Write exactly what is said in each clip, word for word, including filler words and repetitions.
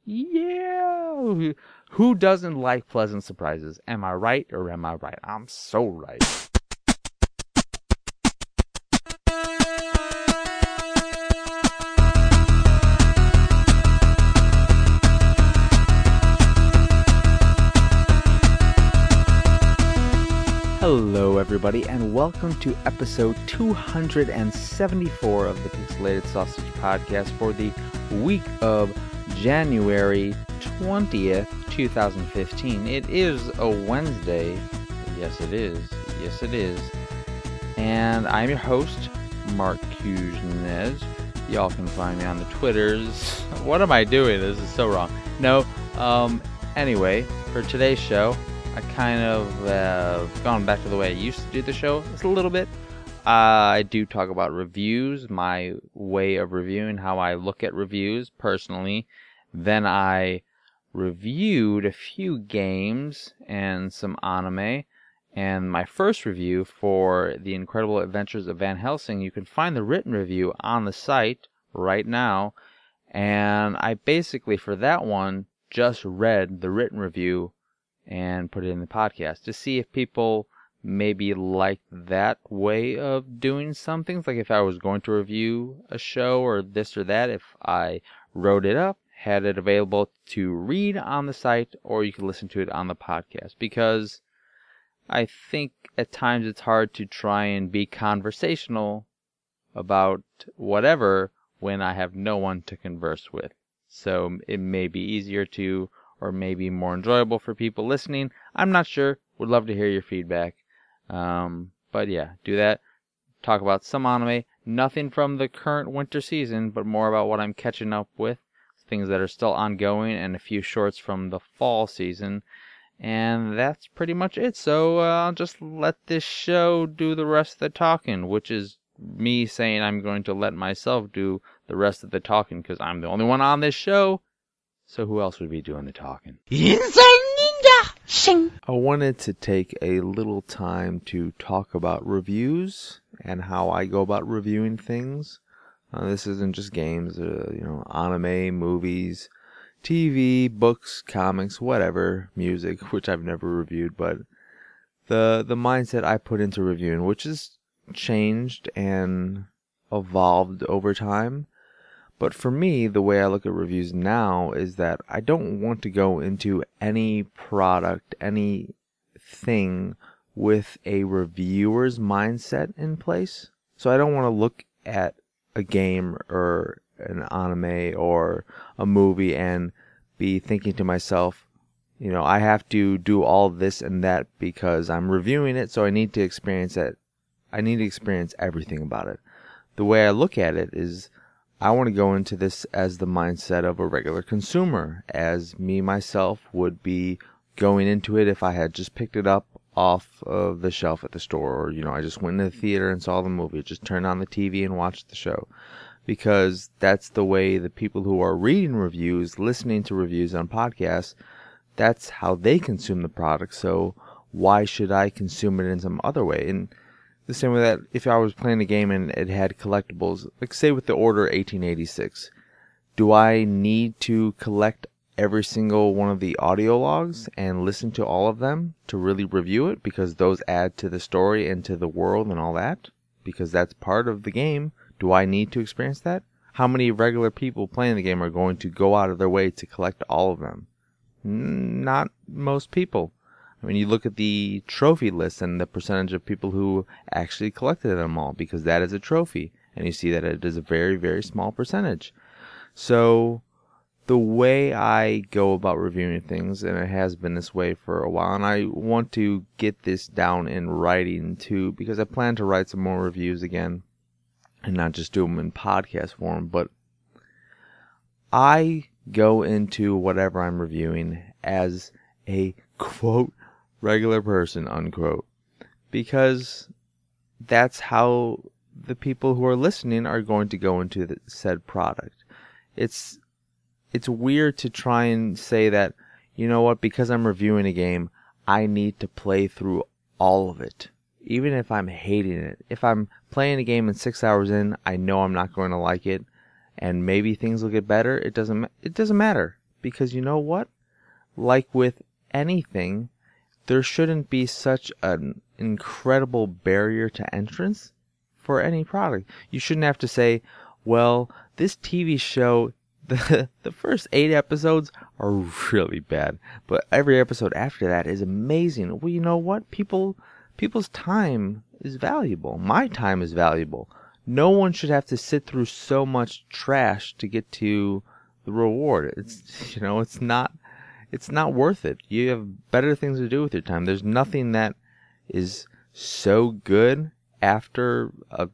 Yeah! Who doesn't like pleasant surprises? Am I right or am I right? I'm so right. Hello everybody, and welcome to episode two hundred seventy-four of the Pixelated Sausage Podcast for the week of January twentieth, twenty fifteen. It is a Wednesday. Yes, it is. Yes, it is. And I'm your host, Mark Kuznez. Y'all can find me on the Twitters. What am I doing? This is so wrong. No, um, anyway, for today's show, I kind of uh, gone back to the way I used to do the show just a little bit. Uh, I do talk about reviews, my way of reviewing, how I look at reviews personally. Then I reviewed a few games and some anime. And my first review for The Incredible Adventures of Van Helsing, you can find the written review on the site right now. And I basically, for that one, just read the written review and put it in the podcast to see if people maybe like that way of doing some things. Like if I was going to review a show or this or that, if I wrote it up, had it available to read on the site, or you could listen to it on the podcast. Because I think at times it's hard to try and be conversational about whatever when I have no one to converse with. So it may be easier to, or maybe more enjoyable for people listening. I'm not sure. Would love to hear your feedback. Um, but yeah, do that. Talk about some anime. Nothing from the current winter season, but more about what I'm catching up with. Things that are still ongoing, and a few shorts from the fall season. And that's pretty much it. So uh, I'll just let this show do the rest of the talking, which is me saying I'm going to let myself do the rest of the talking because I'm the only one on this show. So who else would be doing the talking? I wanted to take a little time to talk about reviews and how I go about reviewing things. Uh, this isn't just games, uh, you know, anime, movies, T V, books, comics, whatever, music, which I've never reviewed, but the the mindset I put into reviewing, which has changed and evolved over time. But for me, the way I look at reviews now is that I don't want to go into any product, any thing with a reviewer's mindset in place. So I don't want to look at a game or an anime or a movie and be thinking to myself, you know, I have to do all this and that because I'm reviewing it, so I need to experience it. I need to experience everything about it. The way I look at it is, I want to go into this as the mindset of a regular consumer, as me myself would be going into it if I had just picked it up off of the shelf at the store, or, you know, I just went into the theater and saw the movie, just turned on the T V and watched the show. Because that's the way the people who are reading reviews, listening to reviews on podcasts, that's how they consume the product. So why should I consume it in some other way? And the same way that if I was playing a game and it had collectibles, like say with the Order eighteen eighty-six, do I need to collect every single one of the audio logs and listen to all of them to really review it? Because those add to the story and to the world and all that? Because that's part of the game. Do I need to experience that? How many regular people playing the game are going to go out of their way to collect all of them? Not most people. I mean, you look at the trophy list and the percentage of people who actually collected them all, because that is a trophy, and you see that it is a very, very small percentage. So the way I go about reviewing things, and it has been this way for a while, and I want to get this down in writing too, because I plan to write some more reviews again, and not just do them in podcast form, but I go into whatever I'm reviewing as a, quote, regular person, unquote, because that's how the people who are listening are going to go into the said product. It's it's weird to try and say that, you know what, because I'm reviewing a game, I need to play through all of it, even if I'm hating it. If I'm playing a game and six hours in, I know I'm not going to like it, and maybe things will get better. It doesn't it doesn't matter, because you know what? Like with anything, there shouldn't be such an incredible barrier to entrance for any product. You shouldn't have to say, well, this T V show, the the first eight episodes are really bad, but every episode after that is amazing. Well, you know what? People people's time is valuable. My time is valuable. No one should have to sit through so much trash to get to the reward. It's, you know, it's not it's not worth it. You have better things to do with your time. There's nothing that is so good after a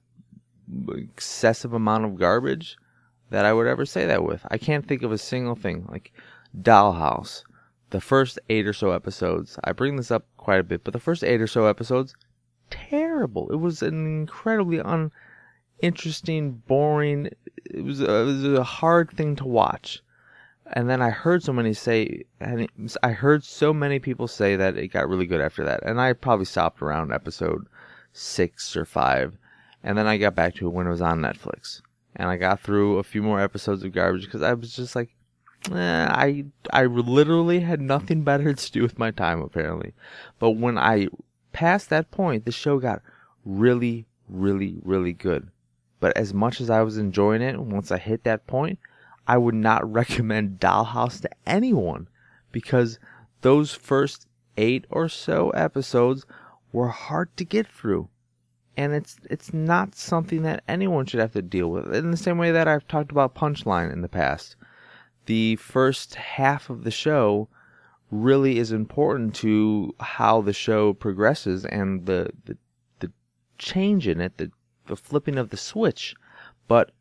excessive amount of garbage that I would ever say that with. I can't think of a single thing. Like Dollhouse, the first eight or so episodes, I bring this up quite a bit, but the first eight or so episodes, terrible. It was an incredibly uninteresting, boring, it was, a, it was a hard thing to watch. And then I heard so many say, and it, I heard so many people say that it got really good after that. And I probably stopped around episode six or five. And then I got back to it when it was on Netflix. And I got through a few more episodes of garbage because I was just like, eh, I, I literally had nothing better to do with my time, apparently. But when I passed that point, the show got really, really, really good. But as much as I was enjoying it, once I hit that point, I would not recommend Dollhouse to anyone because those first eight or so episodes were hard to get through. And it's it's not something that anyone should have to deal with. In the same way that I've talked about Punchline in the past. The first half of the show really is important to how the show progresses and the the, the change in it, the, the flipping of the switch. But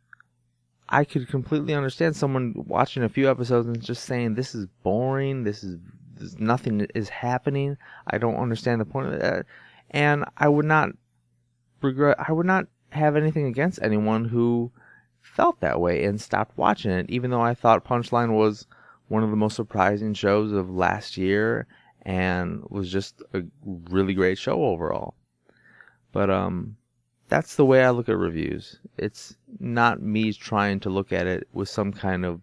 I could completely understand someone watching a few episodes and just saying, this is boring, this is this, nothing is happening, I don't understand the point of that. And I would not regret, I would not have anything against anyone who felt that way and stopped watching it, even though I thought Punchline was one of the most surprising shows of last year and was just a really great show overall. But, um... that's the way I look at reviews. It's not me trying to look at it with some kind of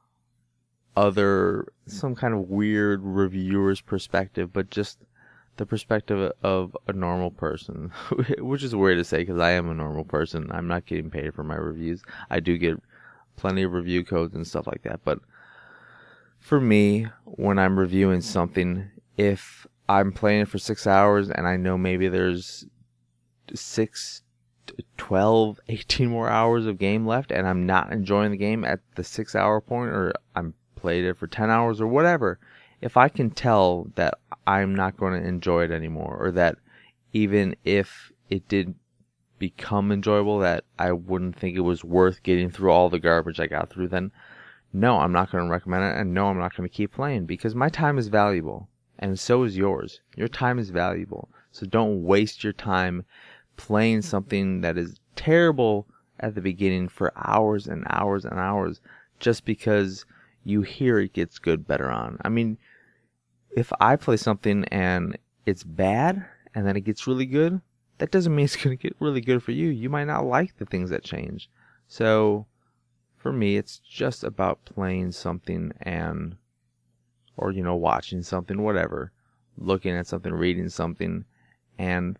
other, some kind of weird reviewer's perspective, but just the perspective of a normal person, which is weird to say because I am a normal person. I'm not getting paid for my reviews. I do get plenty of review codes and stuff like that, but for me, when I'm reviewing something, if I'm playing it for six hours and I know maybe there's six, twelve, eighteen more hours of game left and I'm not enjoying the game at the six hour point, or I'm played it for ten hours or whatever, if I can tell that I'm not going to enjoy it anymore, or that even if it did become enjoyable, that I wouldn't think it was worth getting through all the garbage I got through, then no, I'm not going to recommend it, and no, I'm not going to keep playing, because my time is valuable, and so is yours. Your time is valuable, so don't waste your time playing something that is terrible at the beginning for hours and hours and hours just because you hear it gets good better on. I mean, if I play something and it's bad and then it gets really good, that doesn't mean it's going to get really good for you. You might not like the things that change. So for me, it's just about playing something and, or, you know, watching something, whatever, looking at something, reading something, and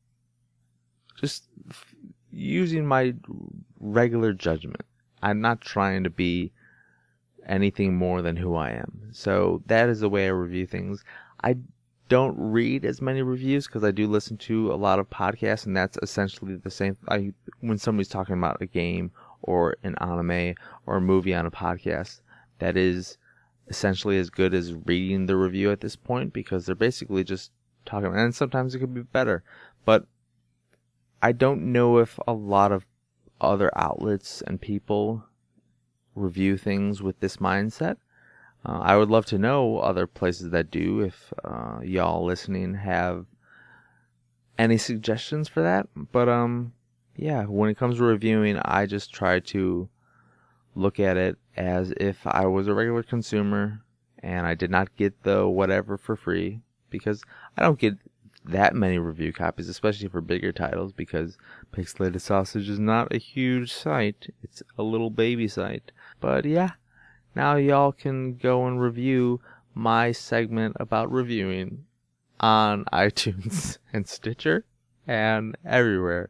just f- using my regular judgment. I'm not trying to be anything more than who I am. So that is the way I review things. I don't read as many reviews because I do listen to a lot of podcasts, and that's essentially the same. I, when somebody's talking about a game or an anime or a movie on a podcast, that is essentially as good as reading the review at this point, because they're basically just talking, and sometimes it could be better. But I don't know if a lot of other outlets and people review things with this mindset. Uh, I would love to know other places that do, if uh, y'all listening have any suggestions for that. But um, yeah, when it comes to reviewing, I just try to look at it as if I was a regular consumer and I did not get the whatever for free, because I don't get that many review copies, especially for bigger titles, because Pixelated Sausage is not a huge site. It's a little baby site. But yeah, now y'all can go and review my segment about reviewing on iTunes and Stitcher and everywhere.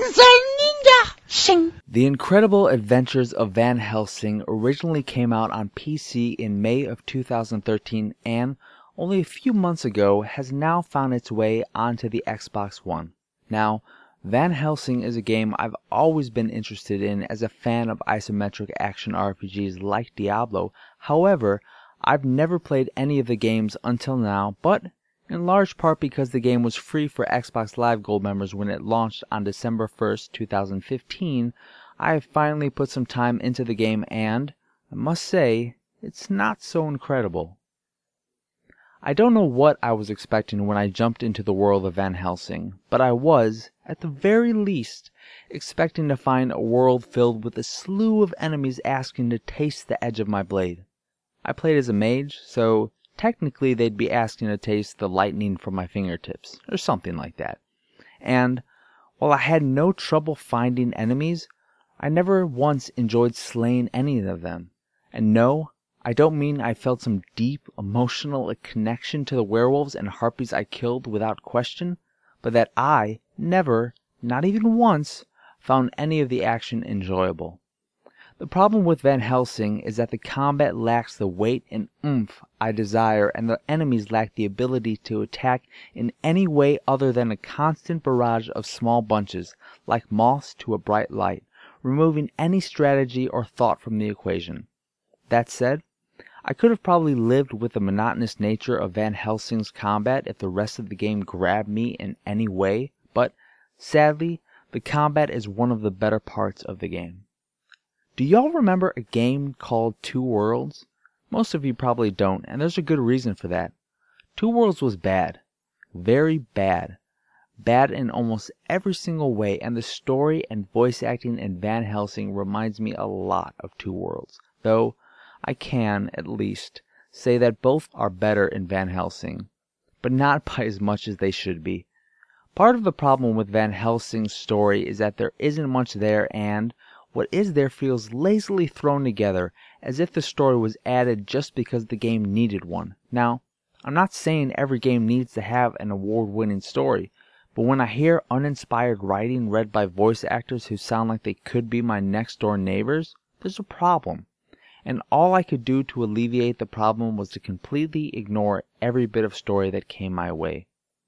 The Incredible Adventures of Van Helsing originally came out on P C in May of two thousand thirteen and, only a few months ago, has now found its way onto the Xbox One. Now, Van Helsing is a game I've always been interested in as a fan of isometric action R P Gs like Diablo. However, I've never played any of the games until now, but in large part because the game was free for Xbox Live Gold members when it launched on December first, two thousand fifteen, I have finally put some time into the game and, I must say, it's not so incredible. I don't know what I was expecting when I jumped into the world of Van Helsing, but I was, at the very least, expecting to find a world filled with a slew of enemies asking to taste the edge of my blade. I played as a mage, so technically they'd be asking to taste the lightning from my fingertips, or something like that. And, while I had no trouble finding enemies, I never once enjoyed slaying any of them. And no, I don't mean I felt some deep, emotional connection to the werewolves and harpies I killed without question, but that I never, not even once, found any of the action enjoyable. The problem with Van Helsing is that the combat lacks the weight and oomph I desire, and the enemies lack the ability to attack in any way other than a constant barrage of small bunches, like moths to a bright light, removing any strategy or thought from the equation. That said, I could have probably lived with the monotonous nature of Van Helsing's combat if the rest of the game grabbed me in any way, but, sadly, the combat is one of the better parts of the game. Do y'all remember a game called Two Worlds? Most of you probably don't, and there's a good reason for that. Two Worlds was bad. Very bad. Bad in almost every single way, and the story and voice acting in Van Helsing reminds me a lot of Two Worlds, though I can, at least, say that both are better in Van Helsing, but not by as much as they should be. Part of the problem with Van Helsing's story is that there isn't much there, and what is there feels lazily thrown together, as if the story was added just because the game needed one. Now, I'm not saying every game needs to have an award-winning story, but when I hear uninspired writing read by voice actors who sound like they could be my next-door neighbors, there's a problem. And all I could do to alleviate the problem was to completely ignore every bit of story that came my way.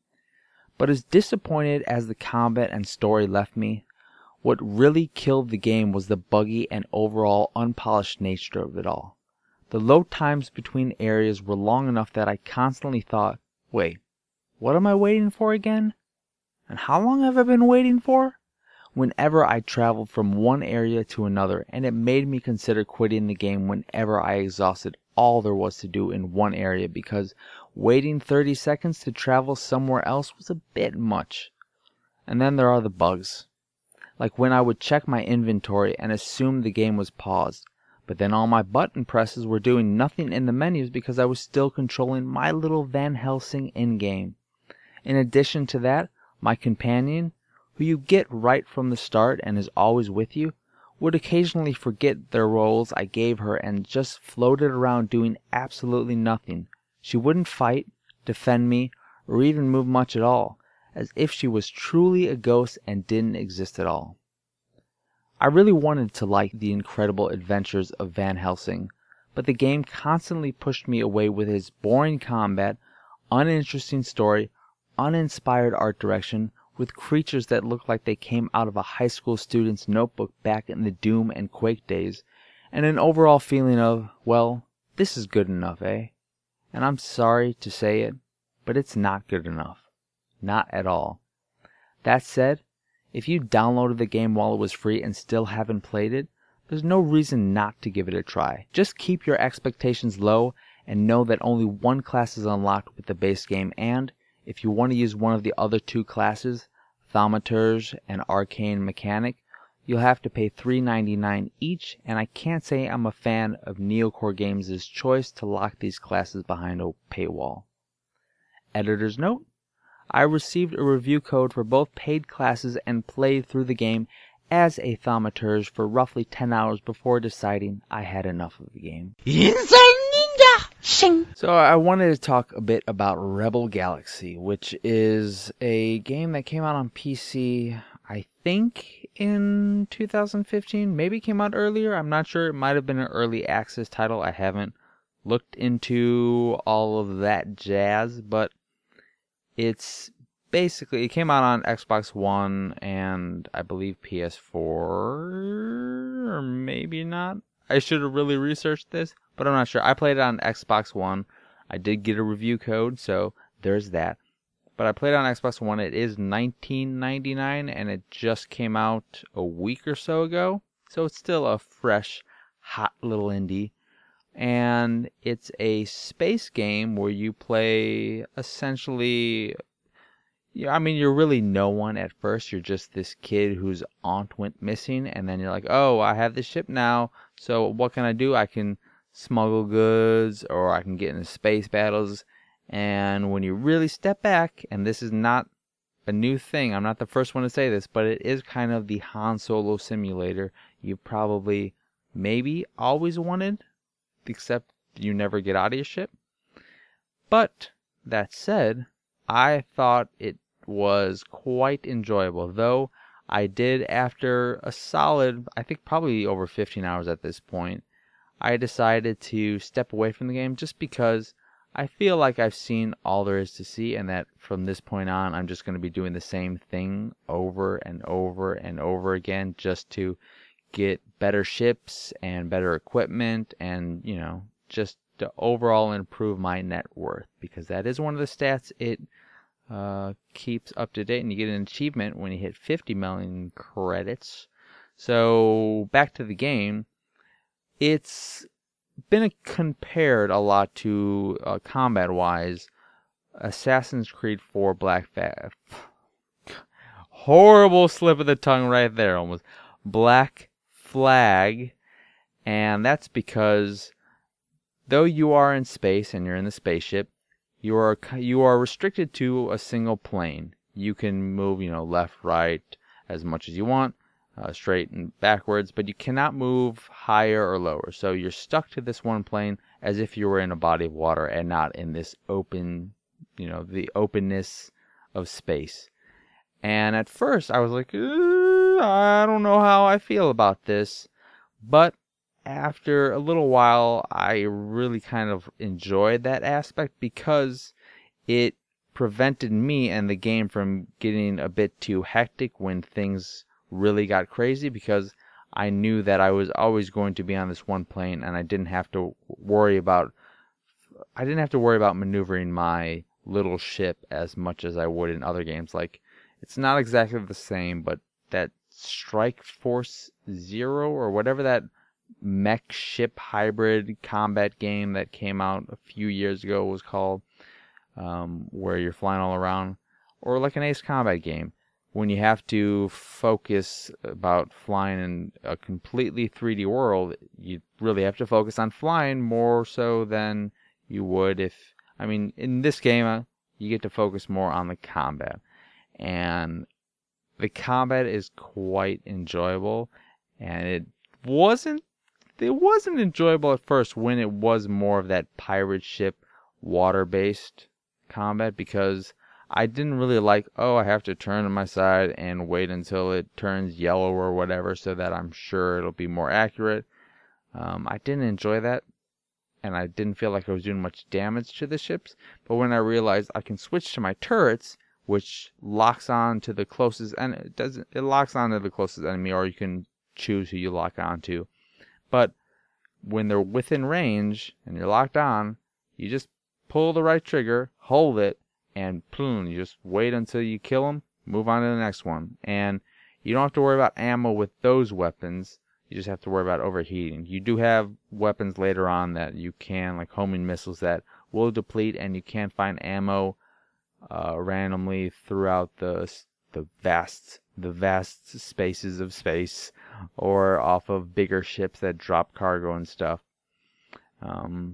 But as disappointed as the combat and story left me, what really killed the game was the buggy and overall unpolished nature of it all. The load times between areas were long enough that I constantly thought, wait, what am I waiting for again? And how long have I been waiting for? Whenever I traveled from one area to another, and it made me consider quitting the game whenever I exhausted all there was to do in one area, because waiting thirty seconds to travel somewhere else was a bit much. And then there are the bugs. Like when I would check my inventory and assume the game was paused, but then all my button presses were doing nothing in the menus because I was still controlling my little Van Helsing in-game. In addition to that, my companion, who you get right from the start and is always with you, would occasionally forget their roles I gave her and just floated around doing absolutely nothing. She wouldn't fight, defend me, or even move much at all, as if she was truly a ghost and didn't exist at all. I really wanted to like The Incredible Adventures of Van Helsing, but the game constantly pushed me away with its boring combat, uninteresting story, uninspired art direction, with creatures that looked like they came out of a high school student's notebook back in the Doom and Quake days, and an overall feeling of, well, this is good enough, eh? And I'm sorry to say it, but it's not good enough. Not at all. That said, if you downloaded the game while it was free and still haven't played it, there's no reason not to give it a try. Just keep your expectations low and know that only one class is unlocked with the base game, and if you want to use one of the other two classes, Thaumaturge and Arcane Mechanic, you'll have to pay three dollars and ninety-nine cents each, and I can't say I'm a fan of Neocore Games' choice to lock these classes behind a paywall. Editor's note: I received a review code for both paid classes and played through the game as a thaumaturge for roughly ten hours before deciding I had enough of the game. So I wanted to talk a bit about Rebel Galaxy, which is a game that came out on P C, I think, in two thousand fifteen. Maybe it came out earlier. I'm not sure. It might have been an early access title. I haven't looked into all of that jazz, but it's basically, it came out on Xbox One and I believe P S four, or maybe not. I should have really researched this, but I'm not sure. I played it on Xbox One. I did get a review code, so there's that. But I played it on Xbox One. It is nineteen ninety-nine, and it just came out a week or so ago. So it's still a fresh, hot little indie. And it's a space game where you play essentially... Yeah, I mean, you're really no one at first. You're just this kid whose aunt went missing, and then you're like, oh, I have this ship now, so what can I do? I can smuggle goods, or I can get into space battles. And when you really step back, and this is not a new thing, I'm not the first one to say this, but it is kind of the Han Solo simulator you probably, maybe, always wanted, except you never get out of your ship. But, that said, I thought it was quite enjoyable, though I did, after a solid, I think probably over fifteen hours at this point, I decided to step away from the game just because I feel like I've seen all there is to see, and that from this point on I'm just going to be doing the same thing over and over and over again just to get better ships and better equipment and, you know, just to overall improve my net worth, because that is one of the stats it Uh, keeps up to date, and you get an achievement when you hit fifty million credits. So back to the game, it's been compared a lot to uh, combat-wise Assassin's Creed four Black Flag. Horrible slip of the tongue right there, almost. Black Flag, and that's because though you are in space and you're in the spaceship, You are you are restricted to a single plane. You can move, you know, left, right, as much as you want, uh, straight and backwards, but you cannot move higher or lower. So you're stuck to this one plane as if you were in a body of water and not in this open, you know, the openness of space. And at first I was like, I don't know how I feel about this, but after a little while, I really kind of enjoyed that aspect because it prevented me and the game from getting a bit too hectic when things really got crazy, because I knew that I was always going to be on this one plane and I didn't have to worry about I didn't have to worry about maneuvering my little ship as much as I would in other games. Like, it's not exactly the same, but that Strike Force Zero or whatever that mech ship hybrid combat game that came out a few years ago was called, um, where you're flying all around, or like an Ace Combat game when you have to focus about flying in a completely three D world. You really have to focus on flying more so than you would if, I mean, in this game uh, you get to focus more on the combat, and the combat is quite enjoyable, and it wasn't It wasn't enjoyable at first when it was more of that pirate ship water-based combat, because I didn't really like, oh, I have to turn on my side and wait until it turns yellow or whatever so that I'm sure it'll be more accurate. Um, I didn't enjoy that, and I didn't feel like I was doing much damage to the ships. But when I realized I can switch to my turrets, which locks on to the closest, and it doesn't, it locks on to the closest enemy, or you can choose who you lock on to. But when they're within range and you're locked on, you just pull the right trigger, hold it, and boom, you just wait until you kill them, move on to the next one. And you don't have to worry about ammo with those weapons. You just have to worry about overheating. You do have weapons later on that you can, like homing missiles, that will deplete, and you can find ammo uh, randomly throughout the the vast the vast spaces of space, or off of bigger ships that drop cargo and stuff. Um,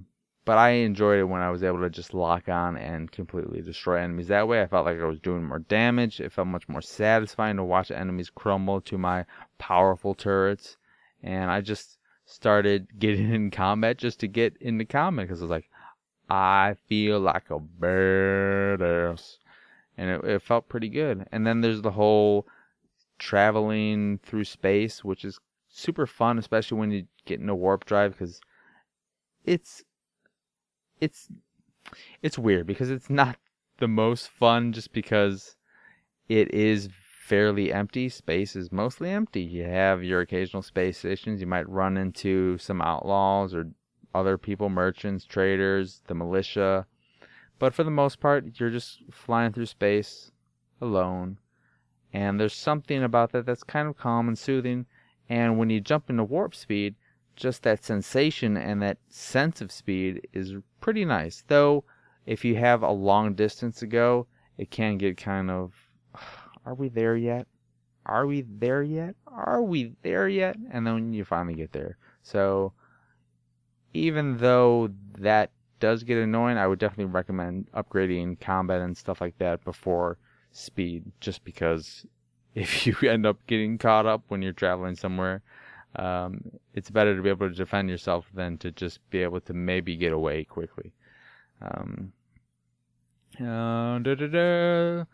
but I enjoyed it when I was able to just lock on and completely destroy enemies that way. I felt like I was doing more damage. It felt much more satisfying to watch enemies crumble to my powerful turrets. And I just started getting in combat just to get into combat because I was like, I feel like a badass. And it, it felt pretty good. And then there's the whole traveling through space, which is super fun, especially when you get into warp drive, because it's it's it's weird because it's not the most fun just because it is fairly empty. Space is mostly empty. You have your occasional space stations. You might run into some outlaws or other people, merchants, traders, the militia. But for the most part, you're just flying through space alone. And there's something about that that's kind of calm and soothing. And when you jump into warp speed, just that sensation and that sense of speed is pretty nice. Though, if you have a long distance to go, it can get kind of, are we there yet? Are we there yet? Are we there yet? And then you finally get there. So, even though that does get annoying, I would definitely recommend upgrading combat and stuff like that before speed, just because if you end up getting caught up when you're traveling somewhere, um, it's better to be able to defend yourself than to just be able to maybe get away quickly. Um, uh, da, da, da.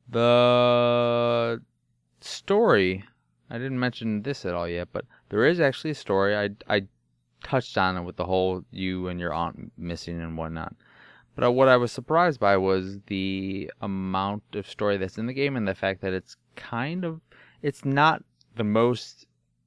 The story, I didn't mention this at all yet, but there is actually a story. I, I touched on it with the whole you and your aunt missing and whatnot. But what I was surprised by was the amount of story that's in the game and the fact that it's kind of, it's not the most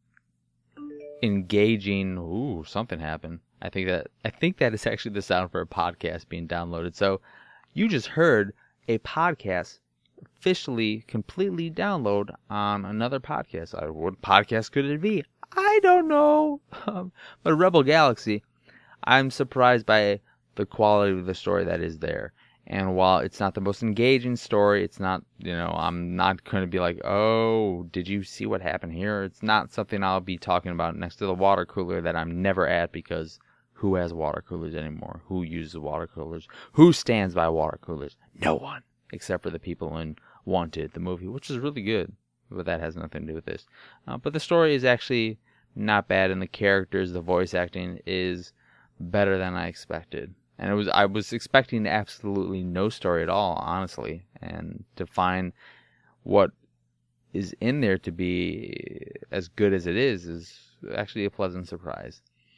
engaging. Ooh, something happened. I think that, I think that is actually the sound for a podcast being downloaded. So you just heard a podcast officially completely download on another podcast. What podcast could it be? I don't know. Um, but Rebel Galaxy, I'm surprised by the quality of the story that is there. And while it's not the most engaging story, it's not, you know, I'm not going to be like, oh, did you see what happened here? It's not something I'll be talking about next to the water cooler that I'm never at, because who has water coolers anymore? Who uses water coolers? Who stands by water coolers? No one, except for the people in Wanted, the movie, which is really good. But that has nothing to do with this. Uh, but the story is actually not bad, and the characters, the voice acting is better than I expected. And it was I was expecting absolutely no story at all, honestly. And to find what is in there to be as good as it is is actually a pleasant surprise.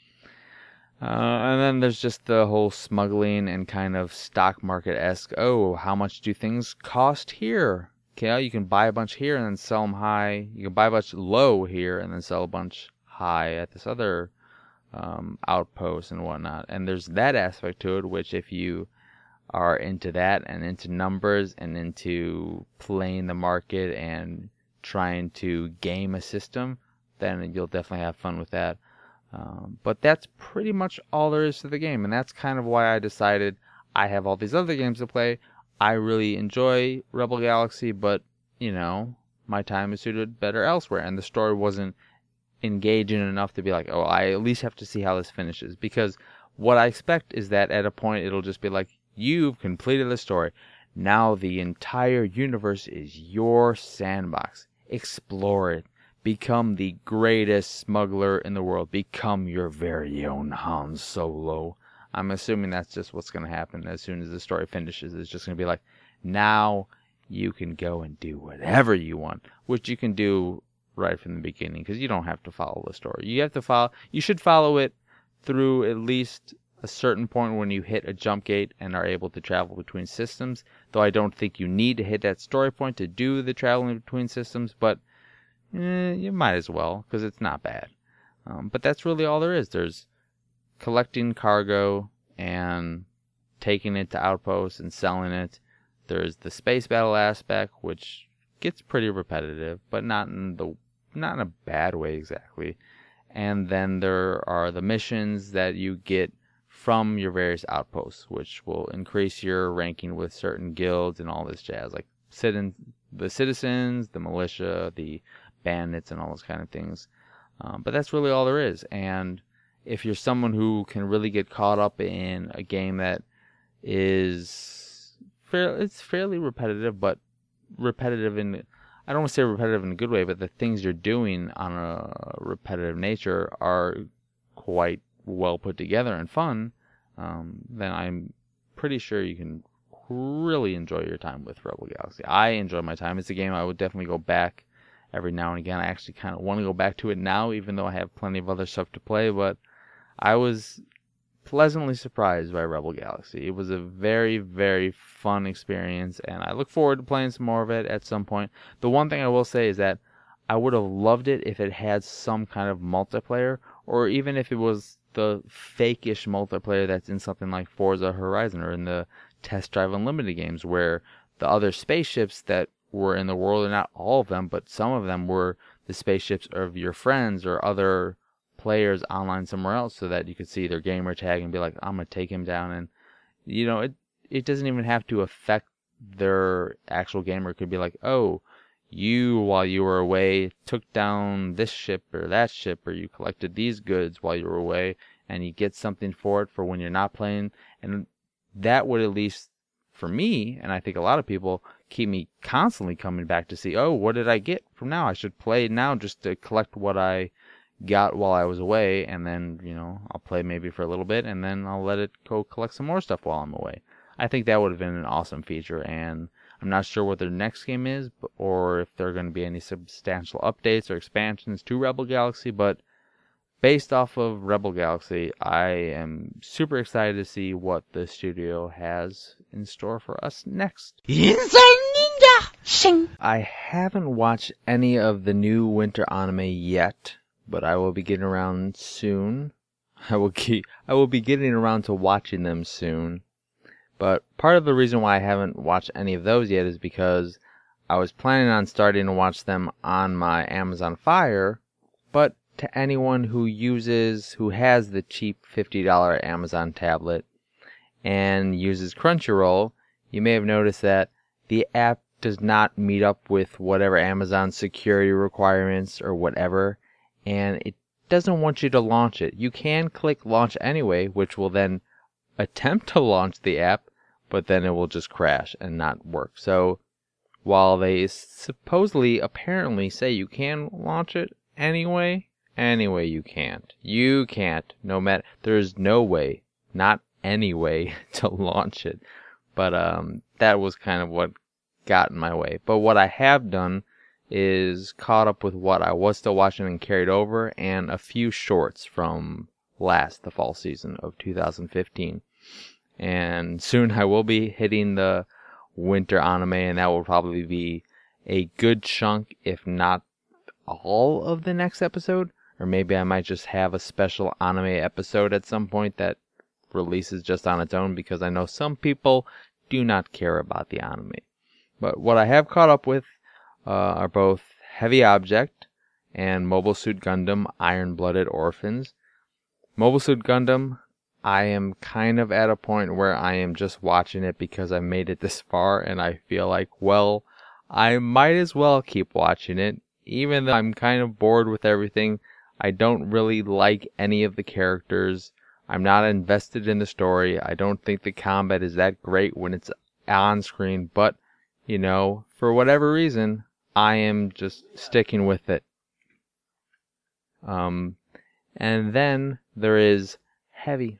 Uh, and then there's just the whole smuggling and kind of stock market-esque, oh, how much do things cost here? Okay, you can buy a bunch here and then sell them high. You can buy a bunch low here and then sell a bunch high at this other um, outpost and whatnot. And there's that aspect to it, which if you are into that and into numbers and into playing the market and trying to game a system, then you'll definitely have fun with that. Um, but that's pretty much all there is to the game. And that's kind of why I decided I have all these other games to play. I really enjoy Rebel Galaxy, but, you know, my time is suited better elsewhere. And the story wasn't engaging enough to be like, oh, I at least have to see how this finishes. Because what I expect is that at a point it'll just be like, you've completed the story. Now the entire universe is your sandbox. Explore it. Become the greatest smuggler in the world. Become your very own Han Solo. I'm assuming that's just what's going to happen as soon as the story finishes. It's just going to be like, now you can go and do whatever you want, which you can do right from the beginning, because you don't have to follow the story. You have to follow. You should follow it through at least a certain point when you hit a jump gate and are able to travel between systems. Though I don't think you need to hit that story point to do the traveling between systems, but eh, you might as well, because it's not bad. Um, but that's really all there is. There's collecting cargo and taking it to outposts and selling it. There's the space battle aspect, which gets pretty repetitive, but not in the not in a bad way exactly. And then there are the missions that you get from your various outposts, which will increase your ranking with certain guilds and all this jazz, like citizen, the citizens, the militia, the bandits, and all those kind of things. Um, but that's really all there is. And if you're someone who can really get caught up in a game that is fair, it's fairly repetitive, but repetitive in, I don't want to say repetitive in a good way, but the things you're doing on a repetitive nature are quite well put together and fun, um, then I'm pretty sure you can really enjoy your time with Rebel Galaxy. I enjoy my time. It's a game I would definitely go back every now and again. I actually kind of want to go back to it now, even though I have plenty of other stuff to play, but I was pleasantly surprised by Rebel Galaxy. It was a very, very fun experience, and I look forward to playing some more of it at some point. The one thing I will say is that I would have loved it if it had some kind of multiplayer, or even if it was the fake-ish multiplayer that's in something like Forza Horizon or in the Test Drive Unlimited games, where the other spaceships that were in the world, and not all of them, but some of them were the spaceships of your friends or other players online somewhere else, so that you could see their gamer tag and be like, I'm going to take him down. And, you know, it it doesn't even have to affect their actual gamer. It could be like, oh, you, while you were away, took down this ship or that ship, or you collected these goods while you were away, and you get something for it for when you're not playing. And that would, at least for me, and I think a lot of people, keep me constantly coming back to see, oh, what did I get from now? I should play now just to collect what I got while I was away, and then, you know, I'll play maybe for a little bit, and then I'll let it go collect some more stuff while I'm away. I think that would have been an awesome feature, and I'm not sure what their next game is, or if there are going to be any substantial updates or expansions to Rebel Galaxy, but based off of Rebel Galaxy, I am super excited to see what the studio has in store for us next. I haven't watched any of the new winter anime yet, but I will be getting around soon. I will keep, I will be getting around to watching them soon. But part of the reason why I haven't watched any of those yet is because I was planning on starting to watch them on my Amazon Fire, but to anyone who uses, who has the cheap fifty dollars Amazon tablet and uses Crunchyroll, you may have noticed that the app does not meet up with whatever Amazon security requirements or whatever, and it doesn't want you to launch it. You can click launch anyway, which will then attempt to launch the app, but then it will just crash and not work. So while they supposedly, apparently say you can launch it anyway, anyway you can't. You can't. No matter, there's no way, not any way to launch it. But um, that was kind of what got in my way. But what I have done is caught up with what I was still watching and carried over, and a few shorts from last, the fall season of two thousand fifteen. And soon I will be hitting the winter anime, and that will probably be a good chunk, if not all of the next episode. Or maybe I might just have a special anime episode at some point that releases just on its own, because I know some people do not care about the anime. But what I have caught up with uh, are both Heavy Object and Mobile Suit Gundam Iron-Blooded Orphans. Mobile Suit Gundam, I am kind of at a point where I am just watching it because I made it this far, and I feel like, well, I might as well keep watching it, even though I'm kind of bored with everything. I don't really like any of the characters. I'm not invested in the story. I don't think the combat is that great when it's on screen, but, you know, for whatever reason, I am just sticking with it. Um, and then there is Heavy.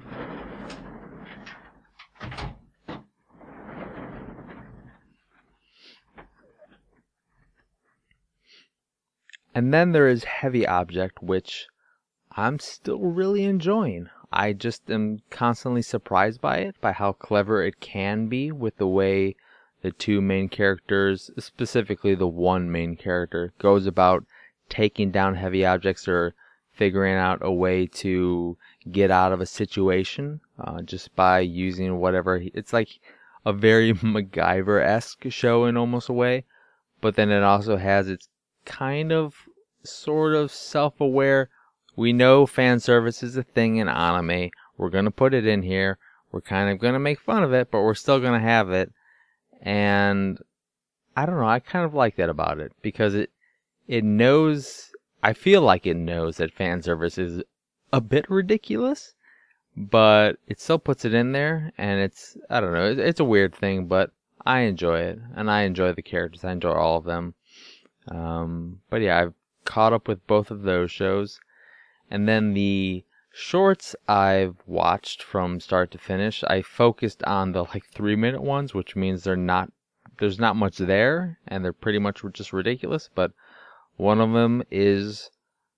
And then there is Heavy Object, which I'm still really enjoying. I just am constantly surprised by it, by how clever it can be with the way the two main characters, specifically the one main character, goes about taking down heavy objects or figuring out a way to get out of a situation uh, just by using whatever. He, it's like a very MacGyver-esque show in almost a way, but then it also has its kind of, sort of self-aware. We know fan service is a thing in anime. We're going to put it in here. We're kind of going to make fun of it, but we're still going to have it. And I don't know, I kind of like that about it, because it it knows, I feel like it knows that fan service is a bit ridiculous, but it still puts it in there, and it's, I don't know, it's a weird thing, but I enjoy it, and I enjoy the characters. I enjoy all of them. Um, but yeah, I've caught up with both of those shows, and then the shorts I've watched from start to finish, I focused on the like three minute ones, which means they're not, there's not much there, and they're pretty much just ridiculous, but one of them is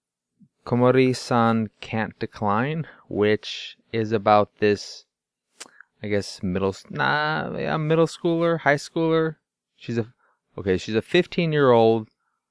Komori-san Can't Decline, which is about this, I guess, middle, nah, yeah, middle schooler, high schooler. She's a, okay, she's a fifteen year old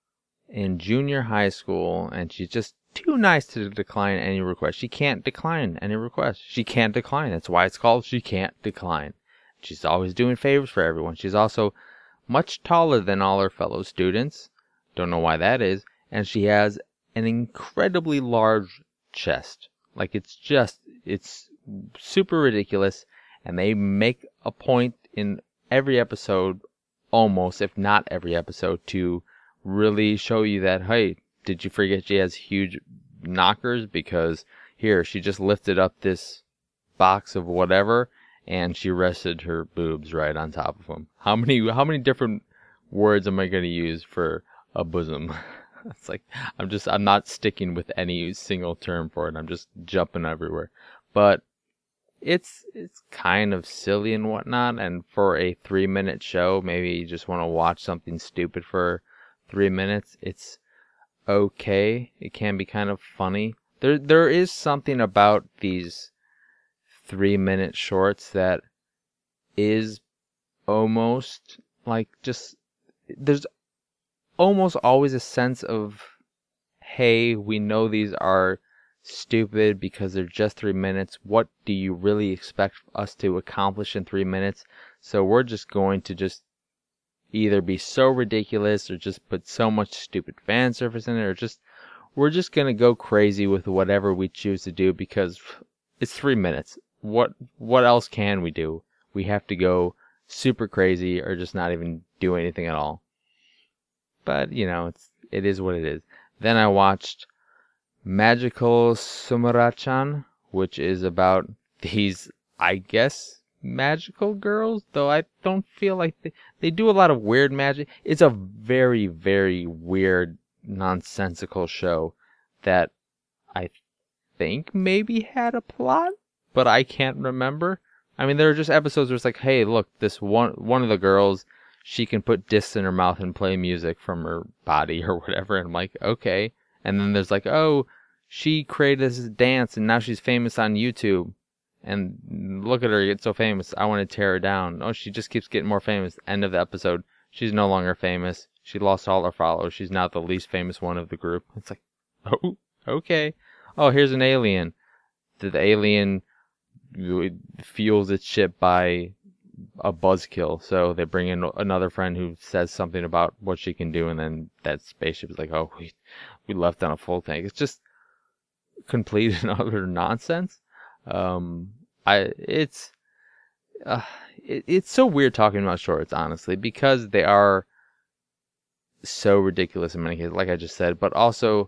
in junior high school, and she's just too nice to decline any request. She can't decline any request. She can't decline. That's why it's called She Can't Decline. She's always doing favors for everyone. She's also much taller than all her fellow students. Don't know why that is. And she has an incredibly large chest. Like, it's just, it's super ridiculous. And they make a point in every episode, almost, if not every episode, to really show you that, hey, did you forget she has huge knockers? Because here, she just lifted up this box of whatever, and she rested her boobs right on top of them. How many, how many different words am I going to use for a bosom? It's like, I'm just, I'm not sticking with any single term for it. I'm just jumping everywhere. But it's, it's kind of silly and whatnot. And for a three minute show, maybe you just want to watch something stupid for three minutes. It's okay. It can be kind of funny. There, there is something about these three minute shorts that is almost like just, there's almost always a sense of, hey, we know these are stupid because they're just three minutes. What do you really expect us to accomplish in three minutes? So we're just going to just either be so ridiculous or just put so much stupid fan service in it, or just, we're just going to go crazy with whatever we choose to do because it's three minutes. What, what else can we do? We have to go super crazy or just not even do anything at all. But, you know, it's, it is what it is. Then I watched Magical Sumara-chan, which is about these, I guess, magical girls, though I don't feel like they, they do a lot of weird magic. It's a very, very weird, nonsensical show that I think maybe had a plot, but I can't remember. I mean, there are just episodes where it's like, hey, look, this one, one of the girls, she can put discs in her mouth and play music from her body or whatever. And I'm like, okay. And then there's like, oh, she created this dance and now she's famous on YouTube. And look at her get so famous. I want to tear her down. Oh, she just keeps getting more famous. End of the episode. She's no longer famous. She lost all her followers. She's now the least famous one of the group. It's like, oh, okay. Oh, here's an alien. The alien fuels its ship by a buzzkill, so they bring in another friend who says something about what she can do, and then that spaceship is like, oh, we we left on a full tank. It's just complete and utter nonsense. Um, I it's uh, it, it's so weird talking about shorts, honestly, because they are so ridiculous in many cases, like I just said. But also,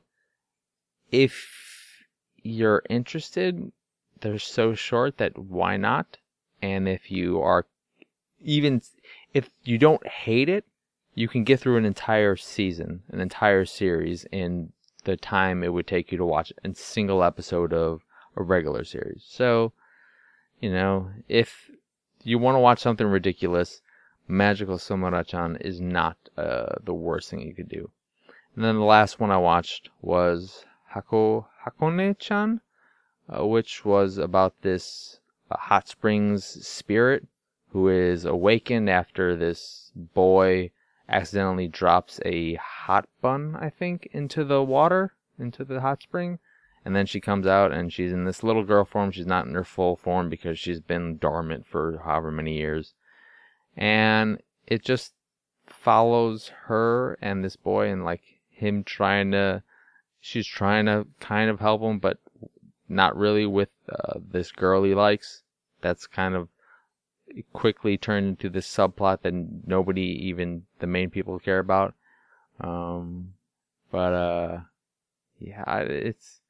if you're interested, they're so short that why not? And if you are, even if you don't hate it, you can get through an entire season, an entire series in the time it would take you to watch a single episode of a regular series. So, you know, if you want to watch something ridiculous, Magical Sumara-chan is not uh, the worst thing you could do. And then the last one I watched was Hako Hakone-chan, uh, which was about this uh, hot springs spirit who is awakened after this boy accidentally drops a hot bun, I think, into the water, into the hot spring. And then she comes out and she's in this little girl form. She's not in her full form because she's been dormant for however many years. And it just follows her and this boy and like him trying to, she's trying to kind of help him, but not really with uh, this girl he likes. That's kind of quickly turned into this subplot that nobody, even the main people, care about. Um, but uh, yeah, it's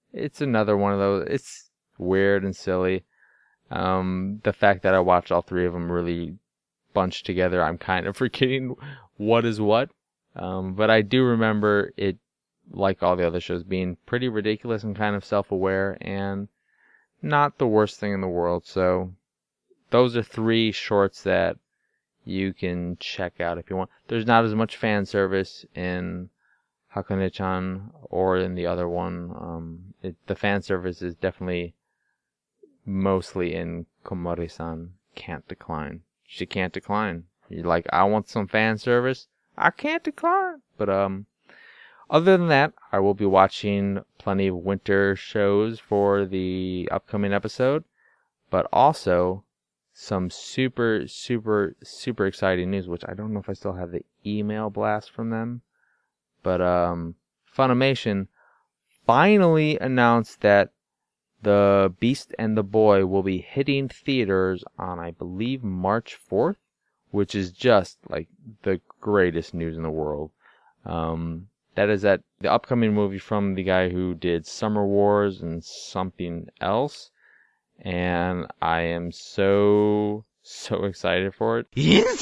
it's another one of those. It's weird and silly. Um, the fact that I watched all three of them really bunched together, I'm kind of forgetting what is what. Um, but I do remember it, like all the other shows, being pretty ridiculous and kind of self-aware and not the worst thing in the world. So those are three shorts that you can check out if you want. There's not as much fan service in Hakone-chan or in the other one. Um, it, the fan service is definitely mostly in Komori-san Can't Decline. She can't decline. You're like, I want some fan service. I can't decline. But um, other than that, I will be watching plenty of winter shows for the upcoming episode. But also some super, super, super exciting news, which I don't know if I still have the email blast from them. But um, Funimation finally announced that The Beast and the Boy will be hitting theaters on, I believe, March fourth, which is just like the greatest news in the world. Um, that is that the upcoming movie from the guy who did Summer Wars and something else. And I am so, so excited for it.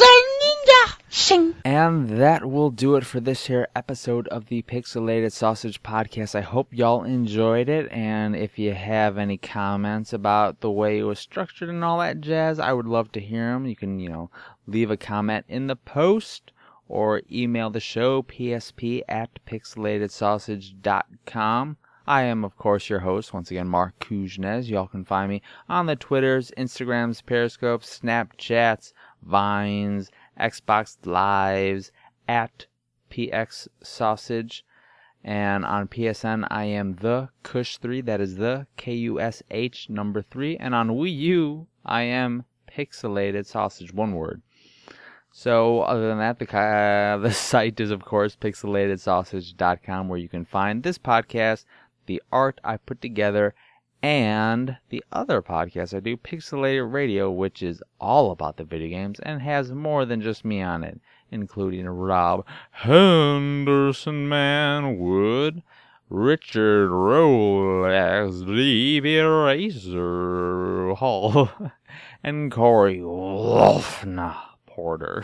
And that will do it for this here episode of the Pixelated Sausage Podcast. I hope y'all enjoyed it, and if you have any comments about the way it was structured and all that jazz, I would love to hear them. You can, you know, leave a comment in the post or email the show, p s p at pixelated sausage dot com. I am, of course, your host, once again, Mark Kuznez. Y'all can find me on the Twitters, Instagrams, Periscopes, Snapchats, Vines, Xbox Lives, at P X Sausage. And on P S N, I am the Kush three. That is the K U S H number three. And on Wii U, I am Pixelated Sausage, one word. So other than that, the, uh, the site is, of course, pixelated sausage dot com, where you can find this podcast, the art I put together, and the other podcast I do, Pixelated Radio, which is all about the video games and has more than just me on it, including Rob Henderson Manwood, Richard Rolex D B Racer Hall, and Corey Wolfna Porter.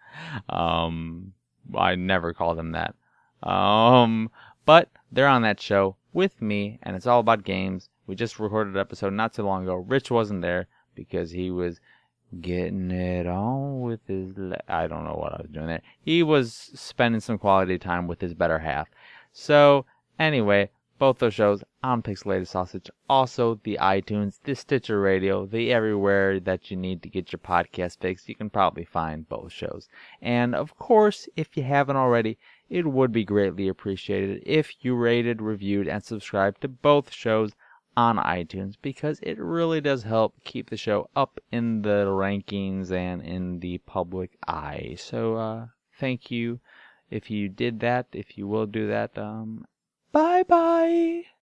Um, I never call them that. Um, but they're on that show with me, and it's all about games. We just recorded an episode not too long ago. Rich wasn't there because he was getting it on with his... Le- I don't know what I was doing there. He was spending some quality time with his better half. So, anyway, both those shows on Pixelated Sausage. Also, the iTunes, the Stitcher Radio, the everywhere that you need to get your podcast fixed. You can probably find both shows. And, of course, if you haven't already, it would be greatly appreciated if you rated, reviewed, and subscribed to both shows on iTunes, because it really does help keep the show up in the rankings and in the public eye. So, uh, thank you if you did that, if you will do that. Um, bye-bye!